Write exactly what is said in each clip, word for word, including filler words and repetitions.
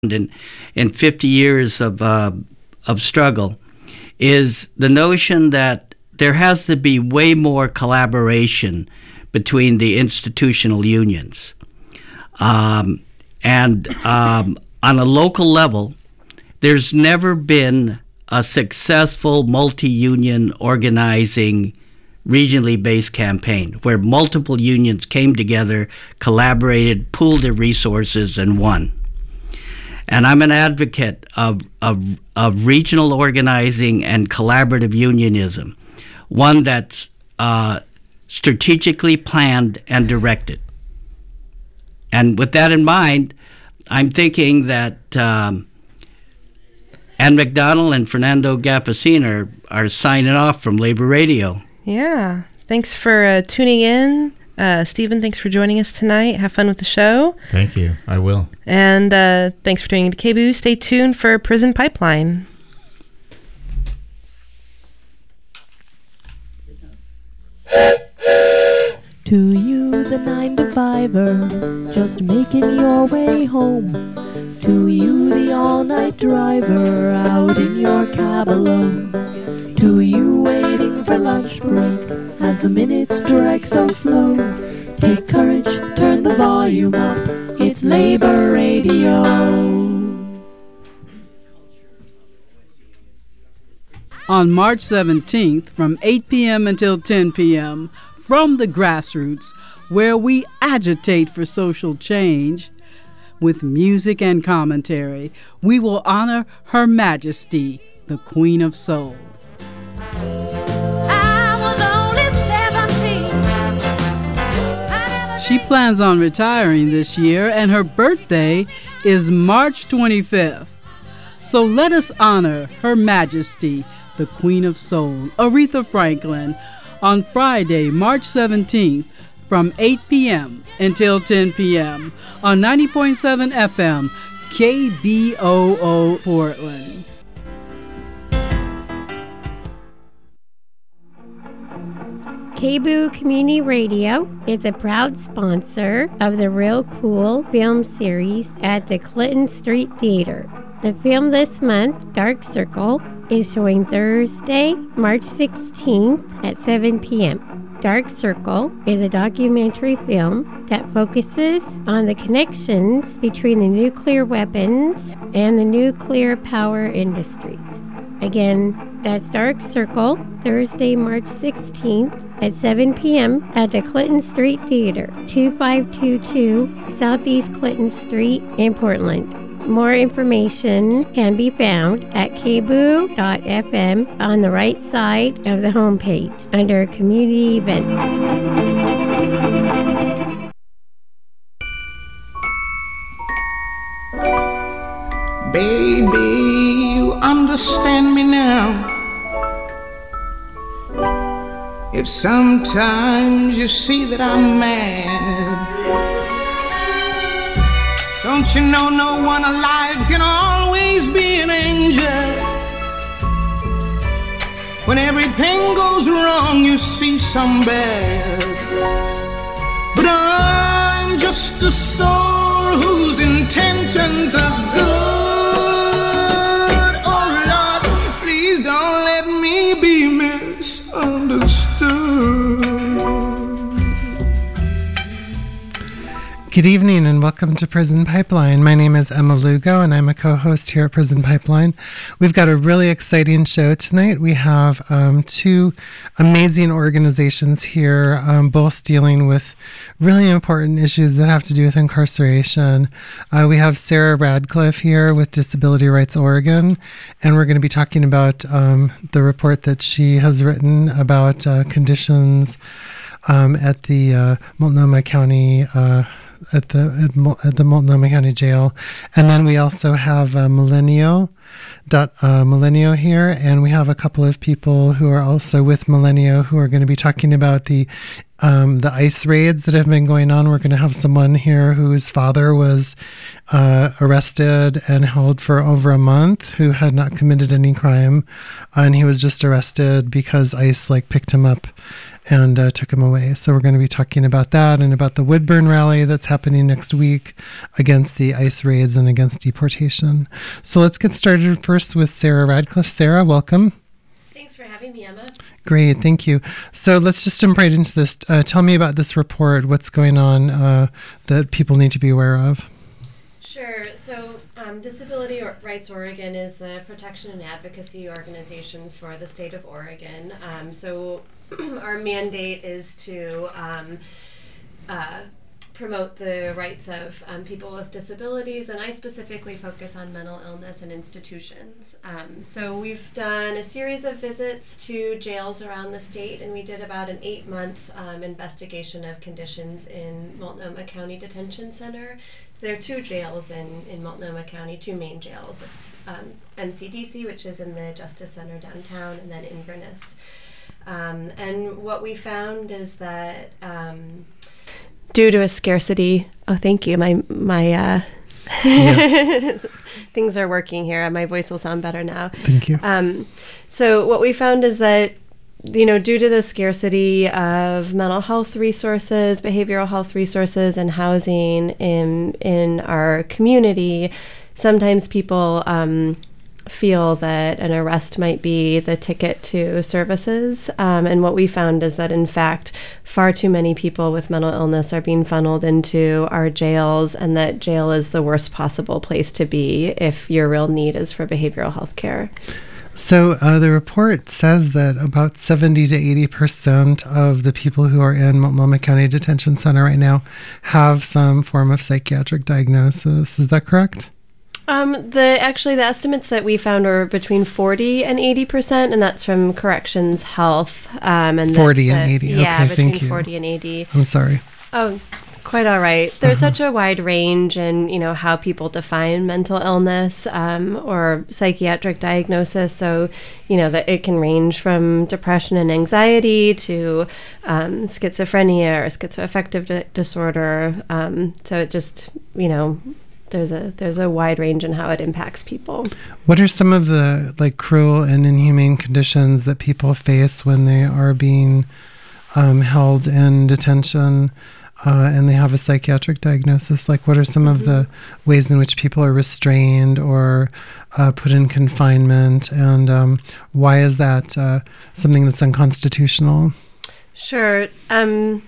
in, in fifty years of uh, of struggle is the notion that there has to be way more collaboration between the institutional unions. Um, and um, on a local level, there's never been a successful multi-union organizing regionally based campaign where multiple unions came together, collaborated, pooled their resources, and won. And I'm an advocate of, of, of regional organizing and collaborative unionism, one that's uh, strategically planned and directed. And with that in mind, I'm thinking that um, Ann McDonald and Fernando Gapacin are, are signing off from Labor Radio. Yeah. Thanks for uh, tuning in. Uh, Stephen, thanks for joining us tonight. Have fun with the show. Thank you. I will. And uh, thanks for tuning into K B U. Stay tuned for Prison Pipeline. To you, the nine to fiver, just making your way home. To you, the all-night driver, out in your cab alone. To you, waiting for lunch break, as the minutes drag so slow. Take courage, turn the volume up, it's Labor Radio. On March seventeenth, from eight p.m. until ten p.m., from the grassroots, where we agitate for social change, with music and commentary, we will honor Her Majesty, the Queen of Soul. I was only seventeen. She plans on retiring this year, and her birthday is March twenty-fifth. So let us honor Her Majesty, the Queen of Soul, Aretha Franklin, on Friday, March seventeenth, from eight p.m. until ten p.m. on ninety point seven F M, K B O O Portland. K B U Community Radio is a proud sponsor of the Real Cool film series at the Clinton Street Theater. The film this month, Dark Circle, is showing Thursday, March sixteenth at seven p.m. Dark Circle is a documentary film that focuses on the connections between the nuclear weapons and the nuclear power industries. Again, that's Dark Circle, Thursday, March sixteenth at seven p.m. at the Clinton Street Theater, two five two two Southeast Clinton Street in Portland. More information can be found at k b u dot f m on the right side of the homepage under Community Events. Baby, you understand me now. If sometimes you see that I'm mad, don't you know no one alive can always be an angel? When everything goes wrong, you see some bad. But I'm just a soul whose intentions are good. Oh Lord, please don't let me be misunderstood. Good evening and welcome to Prison Pipeline. My name is Emma Lugo and I'm a co-host here at Prison Pipeline. We've got a really exciting show tonight. We have um, two amazing organizations here, um, both dealing with really important issues that have to do with incarceration. Uh, we have Sarah Radcliffe here with Disability Rights Oregon, and we're going to be talking about um, the report that she has written about uh, conditions um, at the uh, Multnomah County uh at the at, at the Multnomah County Jail. And then we also have uh, Millennial dot uh, Millennial here, and we have a couple of people who are also with Millennial who are going to be talking about the um, the ICE raids that have been going on. We're going to have someone here whose father was uh, arrested and held for over a month, who had not committed any crime, and he was just arrested because ICE like picked him up and uh, took him away. So we're going to be talking about that and about the Woodburn rally that's happening next week against the ICE raids and against deportation. So let's get started first with Sarah Radcliffe. Sarah, welcome. Thanks for having me, Emma. Great, thank you. So let's just jump right into this. Uh, tell me about this report. What's going on uh, that people need to be aware of? Sure. So um, Disability Rights Oregon is the protection and advocacy organization for the state of Oregon. Um, so our mandate is to um, uh, promote the rights of um, people with disabilities, and I specifically focus on mental illness and institutions. Um, so we've done a series of visits to jails around the state, and we did about an eight-month um, investigation of conditions in Multnomah County Detention Center. So there are two jails in, in Multnomah County, two main jails. It's um, M C D C, which is in the Justice Center downtown, and then Inverness. Um, and what we found is that um, due to a scarcity, oh, thank you. My my uh, yes. Things are working here. My voice will sound better now. Thank you. Um, so what we found is that, you know, due to the scarcity of mental health resources, behavioral health resources, and housing in in our community, sometimes people um, feel that an arrest might be the ticket to services. Um, and what we found is that, in fact, far too many people with mental illness are being funneled into our jails, and that jail is the worst possible place to be if your real need is for behavioral health care. So uh, the report says that about seventy to eighty percent of the people who are in Multnomah County Detention Center right now have some form of psychiatric diagnosis. Is that correct? Um, the actually the estimates that we found were between forty and eighty percent, and that's from Corrections Health. Um, and forty the, and the, eighty. Yeah, okay, between thank you. forty and eighty. I'm sorry. Oh, quite all right. There's Uh-huh. such a wide range in, you know, how people define mental illness um, or psychiatric diagnosis. So, you know, that it can range from depression and anxiety to um, schizophrenia or schizoaffective di- disorder. Um, so it just, you know, there's a there's a wide range in how it impacts people. What are some of the like cruel and inhumane conditions that people face when they are being um, held in detention uh, and they have a psychiatric diagnosis? Like, what are some mm-hmm. of the ways in which people are restrained or uh, put in confinement, and um, why is that uh, something that's unconstitutional? Sure. Um,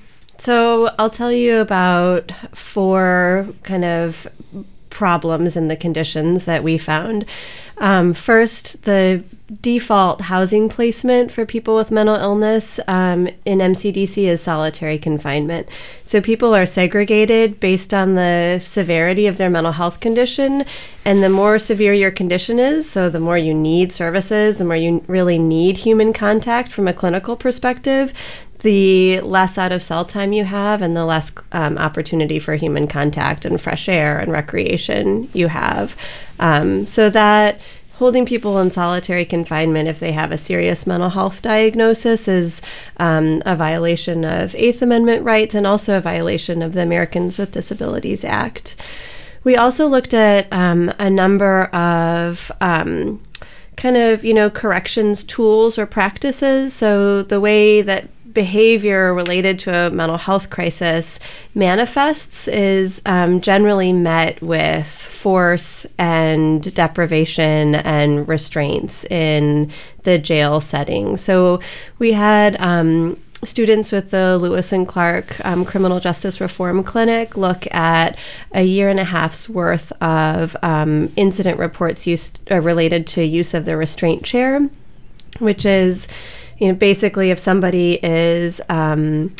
so I'll tell you about four kind of problems in the conditions that we found. Um, first, the default housing placement for people with mental illness um, in M C D C is solitary confinement. So people are segregated based on the severity of their mental health condition, and the more severe your condition is, so the more you need services, the more you really need human contact from a clinical perspective, the less out of cell time you have and the less um, opportunity for human contact and fresh air and recreation you have. Um, so that holding people in solitary confinement if they have a serious mental health diagnosis is um, a violation of Eighth Amendment rights and also a violation of the Americans with Disabilities Act. We also looked at um, a number of um, kind of, you know, corrections tools or practices. So the way that behavior related to a mental health crisis manifests is um, generally met with force and deprivation and restraints in the jail setting. So we had um, students with the Lewis and Clark um, Criminal Justice Reform Clinic look at a year and a half's worth of um, incident reports used, uh, related to use of the restraint chair, which is, you know, basically if somebody is um,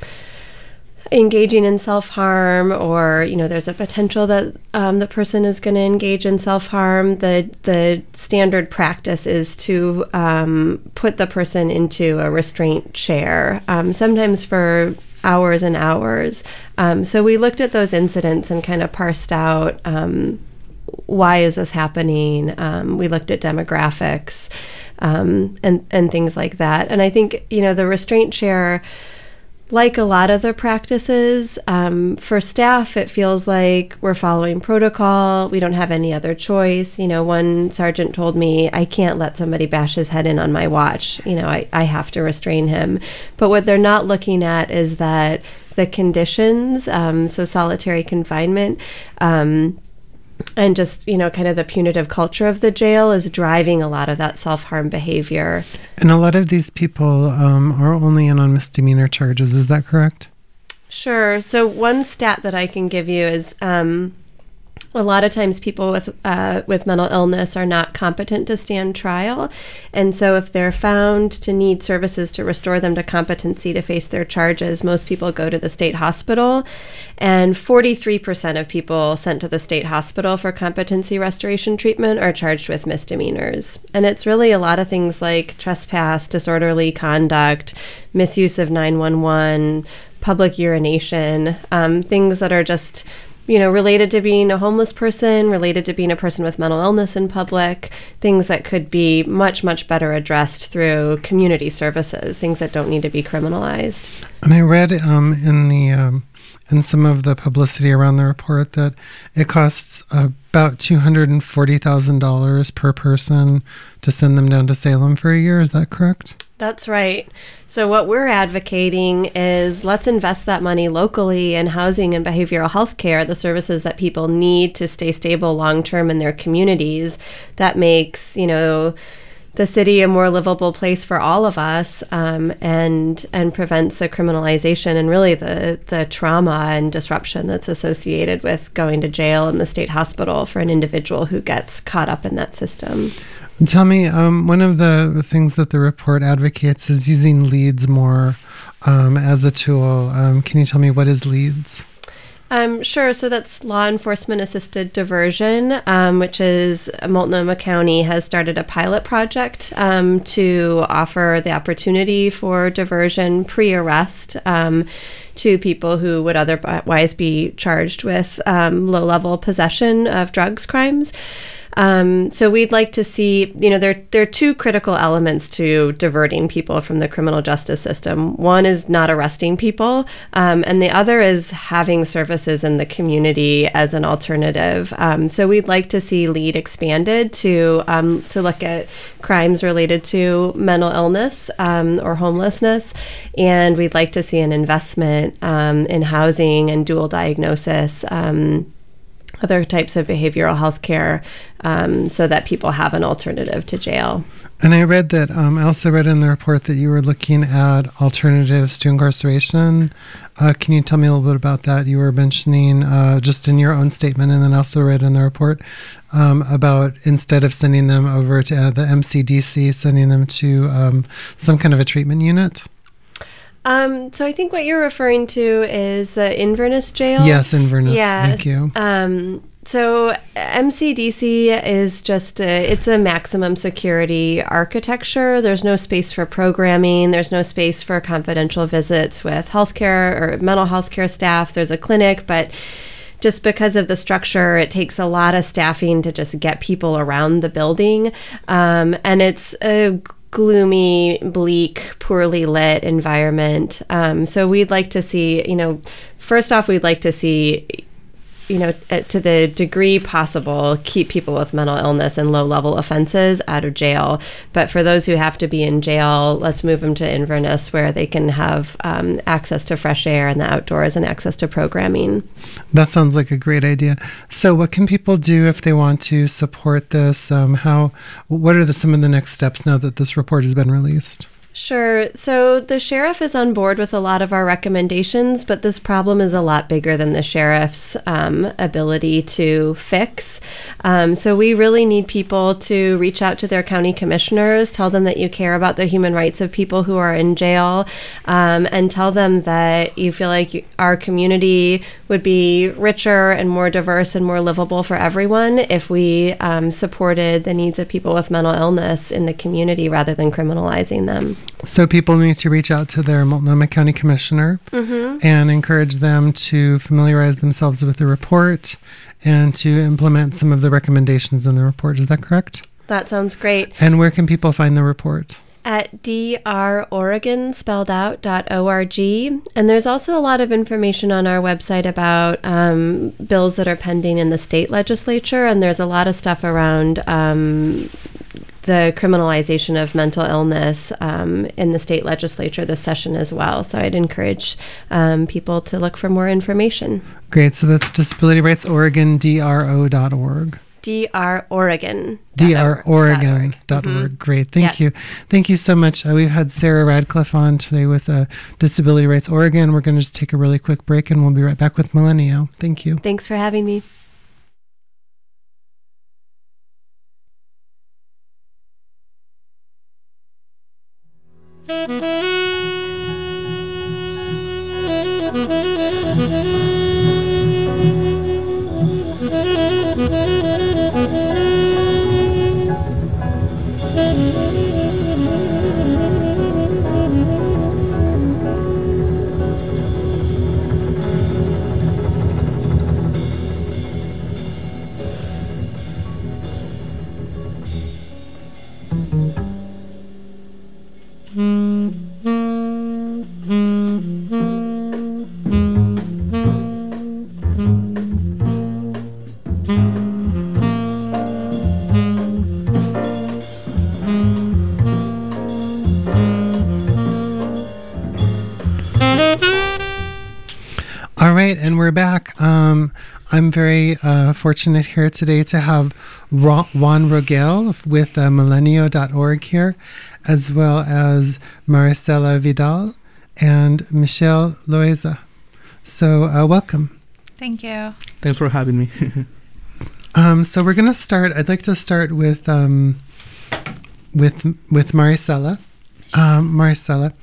engaging in self-harm, or, you know, there's a potential that um, the person is going to engage in self-harm, the the standard practice is to um, put the person into a restraint chair, um, sometimes for hours and hours. Um, so we looked at those incidents and kind of parsed out um, why is this happening. Um, we looked at demographics um, and, and things like that. And I think, you know, the restraint chair like a lot of the practices, um, for staff, it feels like we're following protocol. We don't have any other choice. You know, one sergeant told me, I can't let somebody bash his head in on my watch. You know, I, I have to restrain him. But what they're not looking at is that the conditions, um, so solitary confinement, um, and just, you know, kind of the punitive culture of the jail is driving a lot of that self-harm behavior. And a lot of these people um, are only in on misdemeanor charges. Is that correct? Sure. So one stat that I can give you is um, a lot of times people with uh, with mental illness are not competent to stand trial. And so if they're found to need services to restore them to competency to face their charges, most people go to the state hospital. And forty-three percent of people sent to the state hospital for competency restoration treatment are charged with misdemeanors. And it's really a lot of things like trespass, disorderly conduct, misuse of nine one one, public urination, um, things that are just, you know, related to being a homeless person, related to being a person with mental illness in public, things that could be much, much better addressed through community services, things that don't need to be criminalized. And I read um, in the um, in some of the publicity around the report that it costs about two hundred forty thousand dollars per person to send them down to Salem for a year. Is that correct? That's right. So what we're advocating is let's invest that money locally in housing and behavioral health care, the services that people need to stay stable long-term in their communities. That makes, you know, the city a more livable place for all of us, um, and and prevents the criminalization and really the, the trauma and disruption that's associated with going to jail and the state hospital for an individual who gets caught up in that system. Tell me, um, one of the things that the report advocates is using LEADS more um, as a tool. Um, can you tell me what is LEADS? Um, sure. So that's law enforcement assisted diversion, um, which is Multnomah County has started a pilot project um, to offer the opportunity for diversion pre-arrest um, to people who would otherwise be charged with um, low-level possession of drugs crimes. Um, so we'd like to see, you know, there, there are two critical elements to diverting people from the criminal justice system. One is not arresting people, um, and the other is having services in the community as an alternative. Um, so we'd like to see LEAD expanded to um, to look at crimes related to mental illness um, or homelessness, and we'd like to see an investment um, in housing and dual diagnosis, um, other types of behavioral health care, um, so that people have an alternative to jail. And I read that, um, I also read in the report that you were looking at alternatives to incarceration. Uh, can you tell me a little bit about that? You were mentioning uh, just in your own statement, and then also read in the report um, about instead of sending them over to uh, the M C D C, sending them to um, some kind of a treatment unit. Um, so I think what you're referring to is the Inverness jail. Yes, Inverness. Yeah. Thank you. Um, so M C D C is just a, it's a maximum security architecture. There's no space for programming. There's no space for confidential visits with healthcare or mental health care staff. There's a clinic, but just because of the structure, it takes a lot of staffing to just get people around the building. Um, and it's a gloomy, bleak, poorly lit environment. Um, so we'd like to see, you know, first off, we'd like to see, you know, to the degree possible, keep people with mental illness and low-level offenses out of jail. But for those who have to be in jail, let's move them to Inverness, where they can have um, access to fresh air and the outdoors and access to programming. That sounds like a great idea. So what can people do if they want to support this? Um, how? What are the, some of the next steps now that this report has been released? Sure. So the sheriff is on board with a lot of our recommendations, but this problem is a lot bigger than the sheriff's um, ability to fix. Um, so we really need people to reach out to their county commissioners, tell them that you care about the human rights of people who are in jail, um, and tell them that you feel like you, our community would be richer and more diverse and more livable for everyone if we um, supported the needs of people with mental illness in the community rather than criminalizing them. So people need to reach out to their Multnomah County Commissioner mm-hmm. and encourage them to familiarize themselves with the report and to implement some of the recommendations in the report. Is that correct? That sounds great. And where can people find the report? At D R Oregon, spelled out, dot org. And there's also a lot of information on our website about um, bills that are pending in the state legislature. And there's a lot of stuff around um, the criminalization of mental illness um, in the state legislature this session as well. So I'd encourage um, people to look for more information. Great. So that's Disability Rights Oregon, D R O dot org. D R Oregon. D R Oregon dot org. Mm-hmm. Great. Thank Yeah. you. Thank you so much. Uh, we've had Sarah Radcliffe on today with uh, Disability Rights Oregon. We're going to just take a really quick break and we'll be right back with Millennial. Thank you. Thanks for having me. All right, and we're back. Um, I'm very uh, fortunate here today to have Ro- Juan Rogel with uh, millenio dot org here, as well as Maricela Vidal and Michelle Loaiza. So uh, welcome. Thank you. Thanks for having me. Um, so we're going to start. I'd like to start with um, with with Maricela, um, Maricela,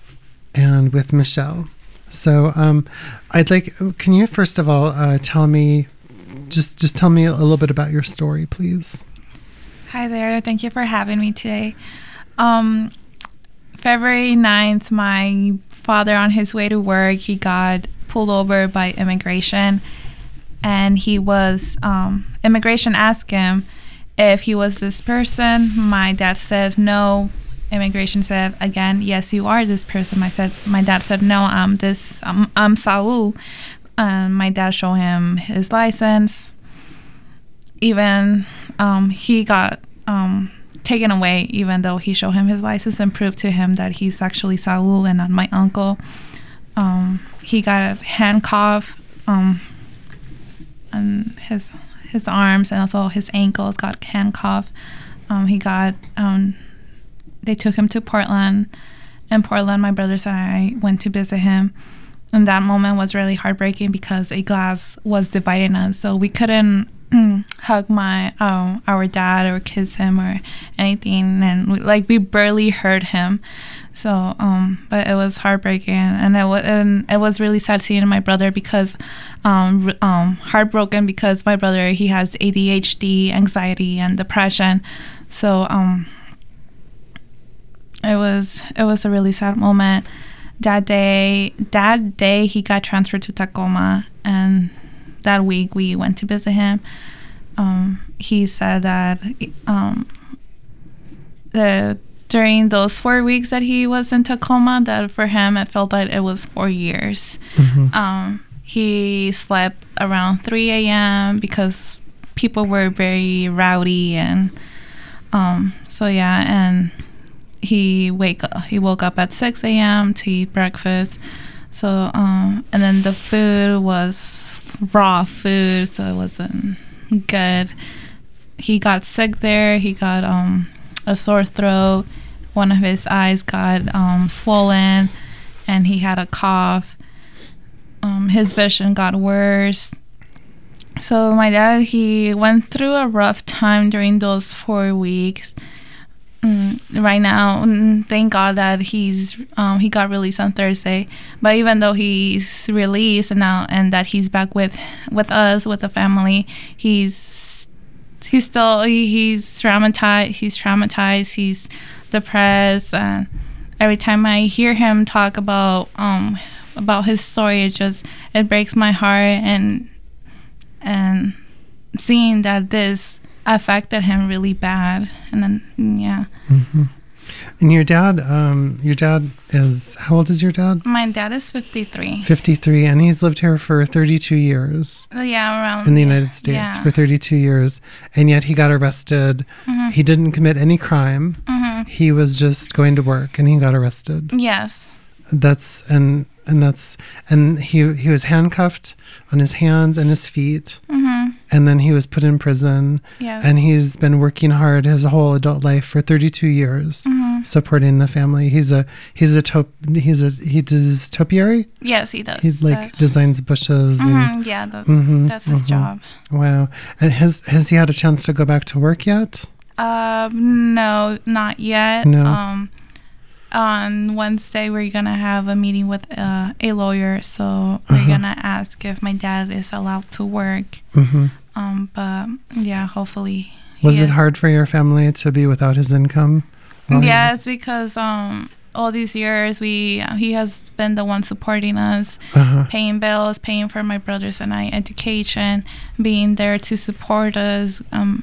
and with Michelle. So um, I'd like. Can you first of all uh, tell me, just just tell me a little bit about your story, please? Hi there. Thank you for having me today. Um, February ninth, my father, on his way to work, he got pulled over by immigration. And he was, um, immigration asked him if he was this person. My dad said no. Immigration said again, yes, you are this person. I said, my dad said, no, I'm this, I'm, I'm Saul. Um, my dad showed him his license. Even um, he got um, taken away, even though he showed him his license and proved to him that he's actually Saul and not my uncle. Um, he got handcuffed. Um, and his his arms and also his ankles got handcuffed. Um, he got, um, they took him to Portland. In Portland, my brothers and I went to visit him. And that moment was really heartbreaking because a glass was dividing us. So we couldn't hug my um, our dad or kiss him or anything. And we, like we barely heard him. So, um, but it was heartbreaking, and it was and it was really sad seeing my brother because, um, um, heartbroken because my brother, he has A D H D, anxiety, and depression. So, um, it was it was a really sad moment. That day, that day he got transferred to Tacoma, and that week we went to visit him. Um, he said that um, the during those four weeks that he was in Tacoma, that for him it felt like it was four years. Mm-hmm. Um, he slept around three a.m. because people were very rowdy, and um, so yeah, and he wake up, he woke up at six a.m. to eat breakfast. So um, and then the food was raw food, so it wasn't good. He got sick there. He got um. a sore throat. One of his eyes got um, swollen, and he had a cough. Um, his vision got worse. So my dad, he went through a rough time during those four weeks. Mm, right now, mm, thank God that he's um, he got released on Thursday. But even though he's released and now and that he's back with with us, with the family, he's He's still he, he's traumatized. He's traumatized. He's depressed, and every time I hear him talk about um about his story, it just it breaks my heart. And and seeing that this affected him really bad, and then yeah. Mm-hmm. And your dad, um, your dad is, how old is your dad? My dad is fifty-three. fifty-three, and he's lived here for thirty-two years. Uh, Yeah, around In the yeah, United States yeah. for thirty-two years. And yet he got arrested. Mhm. He didn't commit any crime. Mhm. He was just going to work and he got arrested. Yes. That's, and, and that's, and he, he was handcuffed on his hands and his feet. Mhm. And then he was put in prison. Yes. And he's been working hard his whole adult life for thirty-two years, Mhm. supporting the family. He's a he's a top he's a he does topiary. Yes, he does. He like that. designs bushes. Mhm, And, yeah, that's Mhm, that's his mhm. job. Wow. And has has he had a chance to go back to work yet? Um, no, not yet. No. Um, on Wednesday we're gonna have a meeting with uh, a lawyer, so we're Uh-huh. gonna ask if my dad is allowed to work. Mhm. Um, but yeah, hopefully. he Was it is. hard for your family to be without his income? while he Yes, was- because um, all these years we he has been the one supporting us, Uh-huh. paying bills, paying for my brothers and I education, being there to support us. Um,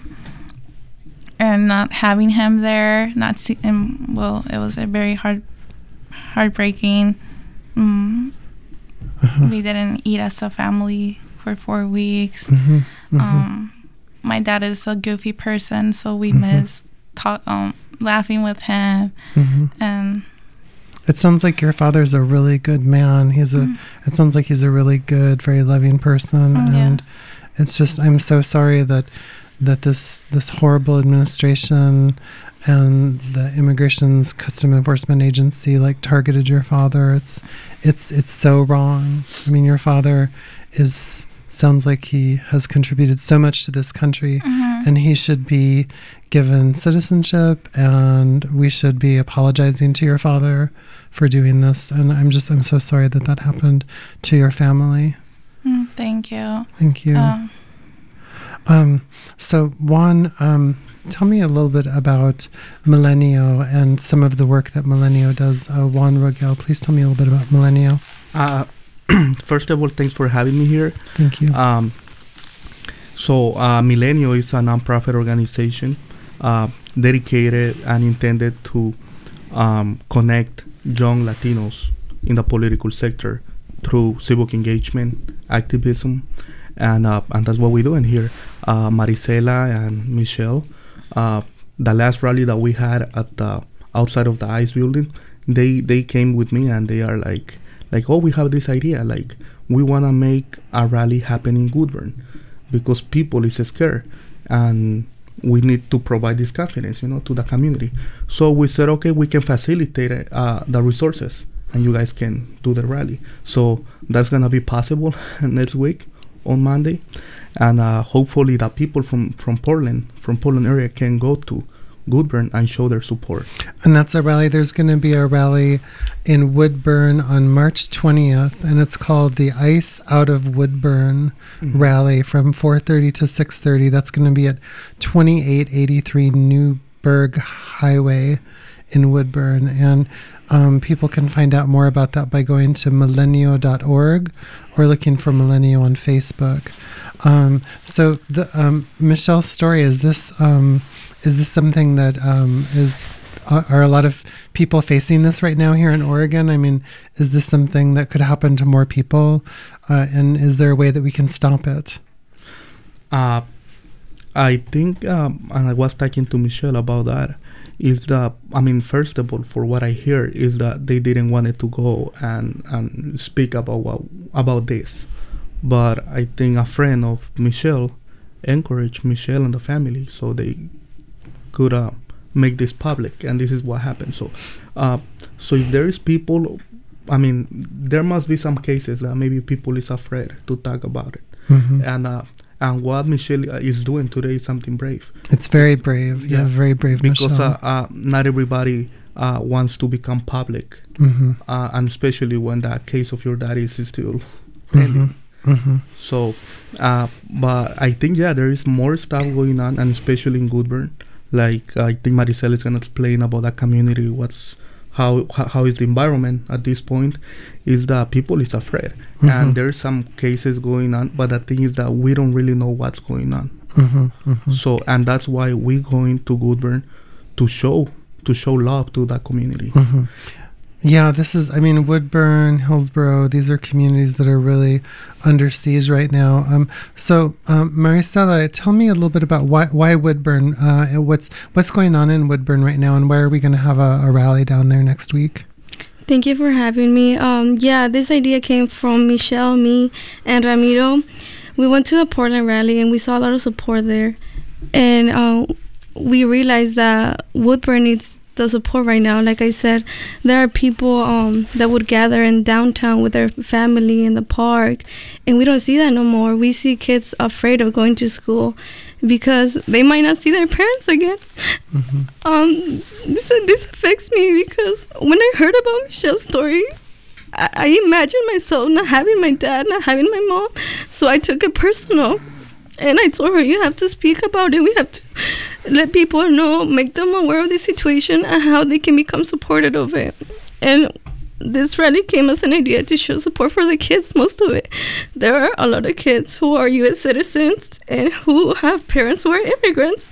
and not having him there, not see, and well, it was a very hard, heartbreaking. Mm, Uh-huh. We didn't eat as a family for four weeks. Mhm, mhm. Um, my dad is a goofy person, so we Mhm. miss talk, um, laughing with him, Mhm. and It sounds like your father's a really good man. He's a. Mhm. It sounds like he's a really good, very loving person, Mm, and yes. it's just I'm so sorry that that this this horrible administration and the Immigration's Custom Enforcement Agency like targeted your father. It's it's it's so wrong. I mean, your father is sounds like he has contributed so much to this country, Mhm. and he should be given citizenship, and we should be apologizing to your father for doing this. And I'm just I'm so sorry that that happened to your family. mm, thank you. Thank you. Um, Um, so Juan, um, tell me a little bit about Milenio and some of the work that Milenio does. Uh, Juan Rogel, please tell me a little bit about Milenio. Uh, first of all, thanks for having me here. Thank you. Um, so uh, Milenio is a nonprofit organization uh, dedicated and intended to um, connect young Latinos in the political sector through civic engagement, activism, and uh, and that's what we're doing here. Uh, Marisela and Michelle, uh, the last rally that we had at the outside of the ICE building, they they came with me and they are like like oh, we have this idea, like we want to make a rally happen in Woodburn because people is scared and we need to provide this confidence, you know, to the community. So we said, okay, we can facilitate uh, the resources and you guys can do the rally. So that's gonna be possible next week on Monday, and uh, hopefully the people from from Portland, from Portland area, can go to Woodburn and show their support. And that's a rally. There's going to be a rally in Woodburn on March twentieth, and it's called the Ice Out of Woodburn Mhm. Rally from four thirty to six thirty. That's going to be at twenty-eight eighty-three Newburgh Highway in Woodburn. And um, people can find out more about that by going to milenio dot org or looking for Milenio on Facebook. Um, so the um, Michelle's story, is this um, is this something that um, is uh, are a lot of people facing this right now here in Oregon? I mean, is this something that could happen to more people? Uh, and is there a way that we can stop it? Uh, I think, um, and I was talking to Michelle about that, is that, I mean, first of all, for what I hear, is that they didn't want it to go and, and speak about what, about this. But I think a friend of Michelle encouraged Michelle and the family so they could uh, make this public, and this is what happened. So, uh, so if there is people, I mean, there must be some cases that maybe people is afraid to talk about it. Mhm. And uh, and what Michelle uh, is doing today is something brave. It's very brave. Yeah, very brave, Because Michelle. uh, uh, not everybody uh, wants to become public, Mhm. uh, and especially when the case of your dad is still pending. Mhm. Mhm. So, uh, but I think yeah, there is more stuff going on, and especially in Woodburn. Like I think Maricela is gonna explain about that community. What's how how, how is the environment at this point? Is that people is afraid, Mhm. and there's some cases going on. But the thing is that we don't really know what's going on. Mhm. Mhm. So, and that's why we're going to Woodburn to show to show love to that community. Mm-hmm. Yeah, this is, I mean, Woodburn, Hillsborough, these are communities that are really under siege right now. Um, so, um, Maricela, tell me a little bit about why, why Woodburn, uh, what's what's going on in Woodburn right now, and why are we going to have a, a rally down there next week? Thank you for having me. Um, yeah, this idea came from Michelle, me, and Ramiro. We went to the Portland rally, and we saw a lot of support there. And uh, we realized that Woodburn needs the support right now. Like I said, there are people um, that would gather in downtown with their family in the park, and we don't see that no more. We see kids afraid of going to school because they might not see their parents again. Mm-hmm. Um, this this affects me because when I heard about Michelle's story, I, I imagined myself not having my dad, not having my mom, so I took it personal. And I told her, you have to speak about it. We have to let people know, make them aware of the situation and how they can become supportive of it. And this rally came as an idea to show support for the kids, most of it. There are a lot of kids who are U S citizens and who have parents who are immigrants.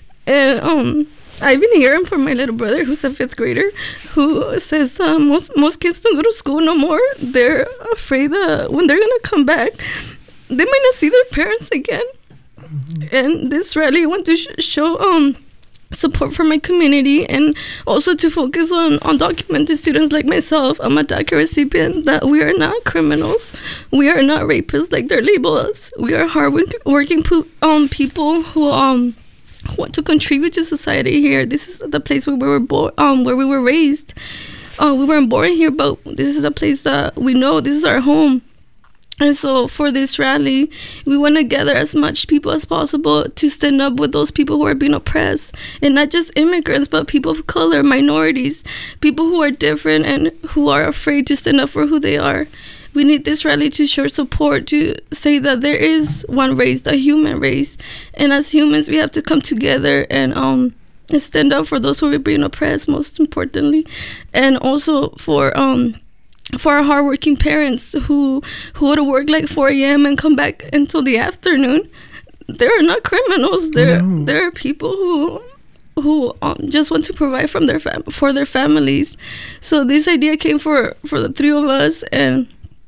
And um, I've been hearing from my little brother, who's a fifth grader, who says uh, most, most kids don't go to school no more. They're afraid that when they're going to come back, they might not see their parents again. Mm-hmm. And this rally, I want to sh- show um support for my community and also to focus on undocumented students like myself. I'm a DACA recipient, that we are not criminals. We are not rapists like they're labeled us. We are hard-working po- um, people who um want to contribute to society here. This is the place where we were born, um, where we were raised. Uh, we weren't born here, but this is a place that we know. This is our home. And so for this rally, we want to gather as much people as possible to stand up with those people who are being oppressed. And not just immigrants, but people of color, minorities, people who are different and who are afraid to stand up for who they are. We need this rally to show support, to say that there is one race, the human race. And as humans, we have to come together and um stand up for those who are being oppressed, most importantly. And also for... um. for our hardworking parents who who would work like four a.m. and come back until the afternoon. They're not criminals. They're no. They're people who who um, just want to provide from their fam- for their families. So this idea came for for the three of us, and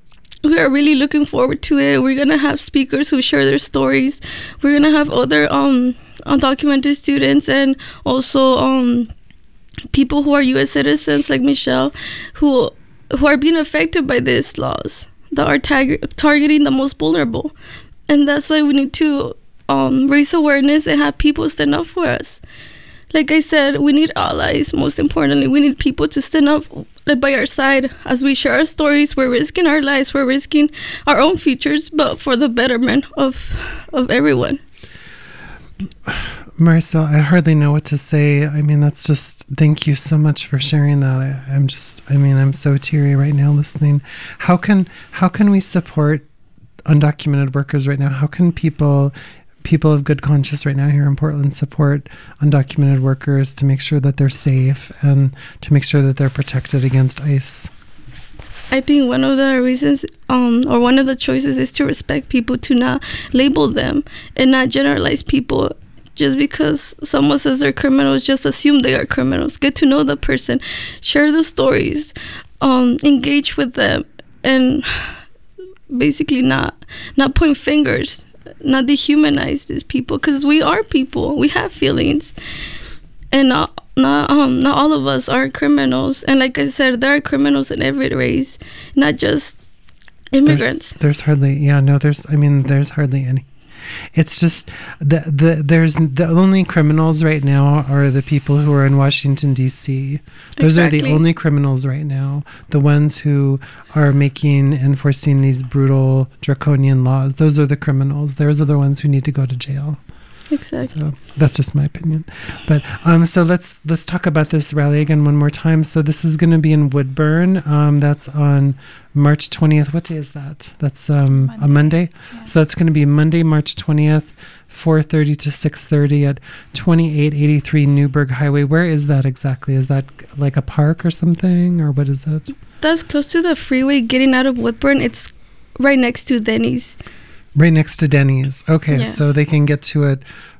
we are really looking forward to it. We're gonna have speakers who share their stories. We're gonna have other um undocumented students and also um people who are U S citizens like Michelle who who are being affected by these laws that are tar- targeting the most vulnerable. And that's why we need to um, raise awareness and have people stand up for us. Like I said, we need allies. Most importantly, we need people to stand up like, by our side as we share our stories. We're risking our lives, we're risking our own futures, but for the betterment of of everyone. Maricela, I hardly know what to say. I mean, that's just, thank you so much for sharing that. I, I'm just, I mean, I'm so teary right now listening. How can, how can we support undocumented workers right now? How can people, people of good conscience right now here in Portland support undocumented workers to make sure that they're safe and to make sure that they're protected against ICE? I think one of the reasons um, or one of the choices is to respect people, to not label them and not generalize people. Just because someone says they're criminals, just assume they are criminals. Get to know the person, share the stories, um, engage with them, and basically not not point fingers, not dehumanize these people, because we are people. We have feelings, and not not um not all of us are criminals. And like I said, there are criminals in every race, not just immigrants. There's, there's hardly, yeah, no, there's, I mean, there's hardly any. It's just the the there's the only criminals right now are the people who are in Washington D C. Those exactly. are the only criminals right now. The ones who are making enforcing these brutal draconian laws. Those are the criminals. Those are the ones who need to go to jail. Exactly. So that's just my opinion. But um, so let's let's talk about this rally again one more time. So this is going to be in Woodburn. Um, that's on March twentieth. What day is that? That's um, Monday. a Monday. Yeah. So it's going to be Monday, March twentieth, four thirty to six thirty at twenty-eight eighty-three Newburgh Highway. Where is that exactly? Is that like a park or something, or what is it? That's close to the freeway getting out of Woodburn. It's right next to Denny's. Right next to Denny's. Okay, yeah. So they can get to it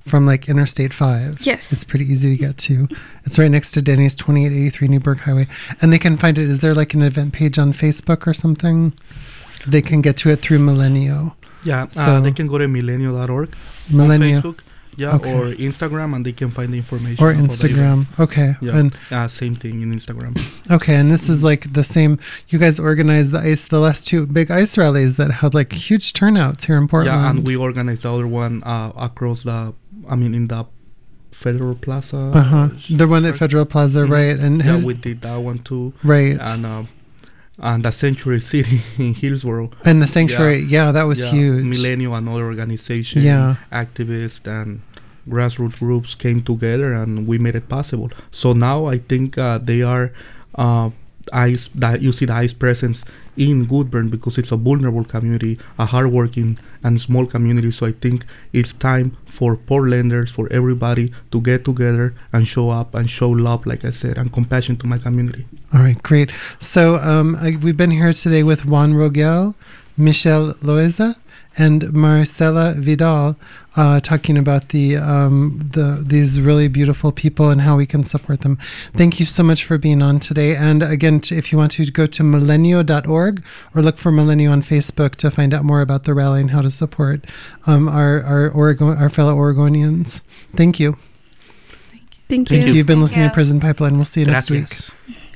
from like Interstate five. Yes. It's pretty easy to get to. It's right next to Denny's, twenty-eight eighty-three Newburgh Highway. And they can find it. Is there like an event page on Facebook or something? They can get to it through Millennial. Yeah, So- uh, they can go to millennial dot org Millennial. on Facebook. Yeah, Okay. or Instagram, and they can find the information. Or about the Instagram. event. Okay. Yeah, And uh, same thing in Instagram. okay, and this is like the same. You guys organized the ice, the last two big ice rallies that had like huge turnouts here in Portland. Yeah, and we organized the other one uh, across the, I mean, in the Federal Plaza. Uh huh. The one at Federal Plaza, Mhm. right? And yeah, we did that one too. Right. And uh, and the Sanctuary City in Hillsboro. And the Sanctuary, yeah, that was yeah, huge. Millennial and other organizations, Yeah. activists and grassroots groups came together, and we made it possible. So now I think uh, they are uh, ICE. That you see the ICE presence in Woodburn because it's a vulnerable community, a hardworking and small community. So I think it's time for Portlanders, for everybody to get together and show up and show love, like I said, and compassion to my community. All right, great. So um, I, we've been here today with Juan Rogel, Michelle Loaiza, and Marcela Vidal, uh, talking about the um, the these really beautiful people and how we can support them. Thank you so much for being on today. And again, t- if you want to go to millennial dot org or look for Millennial on Facebook to find out more about the rally and how to support um, our our Oregon our fellow Oregonians. Thank you. Thank Thank you. you. You've been Thank listening you. to Prison Pipeline. We'll see you next week. Gracias.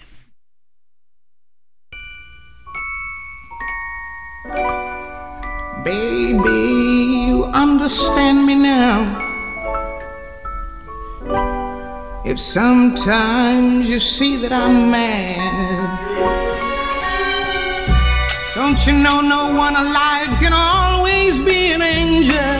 Baby, you understand me now. If sometimes you see that I'm mad, don't you know no one alive can always be an angel?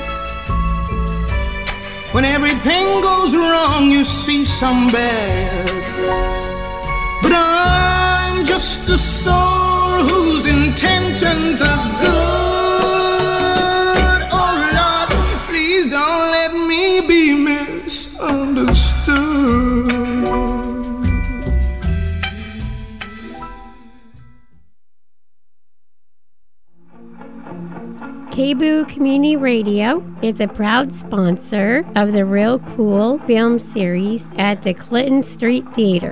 When everything goes wrong, you see some bad. But I'm just a soul whose intentions are good. Oh Lord, please don't let me be misunderstood. K B O O Community Radio is a proud sponsor of the Real Cool film series at the Clinton Street Theater.